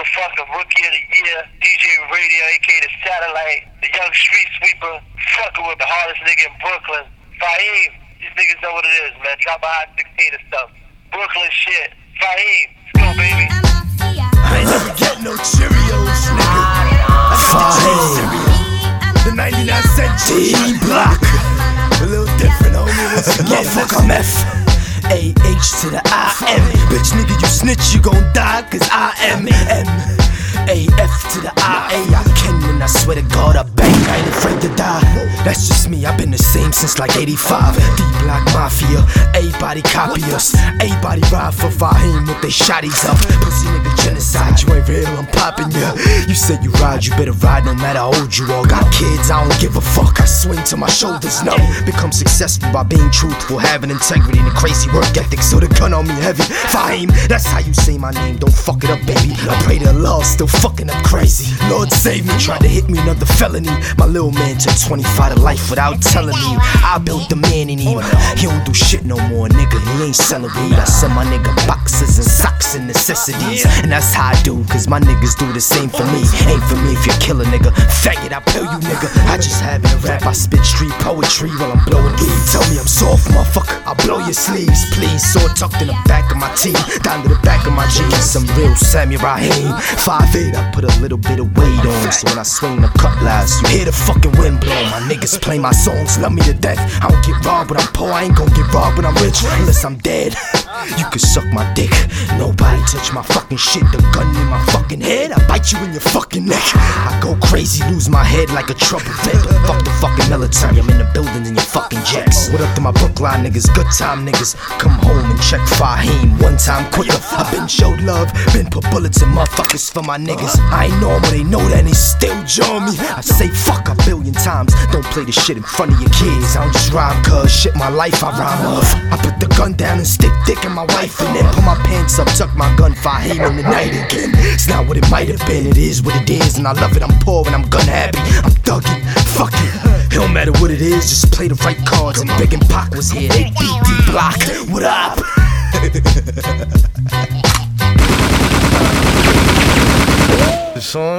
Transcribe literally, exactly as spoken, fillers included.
motherfucking Rookie of the Year, D J Radio, aka The Satellite, the young street sweeper, fucking with the hardest nigga in Brooklyn. Fahim, these niggas know what it is, man. Drop a hot sixteen or something. Brooklyn shit. Fahim, let's go, baby. I ain't never get no Cheerios, nigga. I got the Cheerios. The ninety-nine cent D-Block. A little different, homie. Once again, motherfucker, I'm F. A H to the I M. Bitch nigga, you snitch, you gon' die, cause I am M. A F to the I A. I can and I swear to God I bang, I ain't afraid to die. That's just me, I've been the same since like eighty-five. D-Block Mafia, everybody copy us. Everybody ride for Fahim with they shotties up. Pussy nigga genocide, you ain't real, I'm popping ya. You said you ride, you better ride no matter how old you are. Got kids, I don't give a fuck, I swing till my shoulders numb. Become successful by being truthful, having integrity and a crazy work ethic. So the gun on me heavy, Fahim, that's how you say my name, don't fuck it up baby. I pray to Allah, still fucking up crazy. Lord save me, tried to hit me another felony. My little man took twenty-five to life without telling me. I built the man in him. He don't do shit no more, nigga, he ain't selling weed. I send my nigga boxes and socks and necessities. And that's how I do, cause my niggas do the same for me. Ain't for me if you're killer nigga. Faggot, I pill you nigga. I just having a rap, I spit street poetry while I'm blowing weed. Tell me I'm soft, motherfucker, I'll blow your sleeves, please. Sword tucked in the back of my teeth, down to the back of my jeans. Some real samurai aim. five eight, I put a little bit of weight on, so when I swing the cutlass, you hear the fucking wind blow. My niggas play my songs, love me to death. I don't get robbed when I'm poor, I ain't gon' get robbed when I'm rich, unless I'm dead. You can suck my dick, nobody touch my fucking shit. The gun in my fucking head, I bite you in your fucking neck. I go crazy, lose my head like a trouble vet. But fuck the fucking military, I'm in the building in your fucking jets. What up to my Brookline niggas, good time niggas? Come home and check Fahim one time quicker. I been showed love, been put bullets in motherfuckers for my niggas. I ain't normal, they know that, and they still join me. I say fuck a billion times, don't play this shit in front of your kids. I don't just rhyme cause shit my life I rhyme off. I put the gun down and stick dick in my wife, and then pull my pants up, tuck my gun, Fahim in the night again. It's not what it might have been, it is what it is, and I love it. I'm poor and I'm gun happy, I'm thuggin', fuck it. It don't matter what it is, just play the right cards. And Big and Pac was here, they beat D-Block. What up? the song.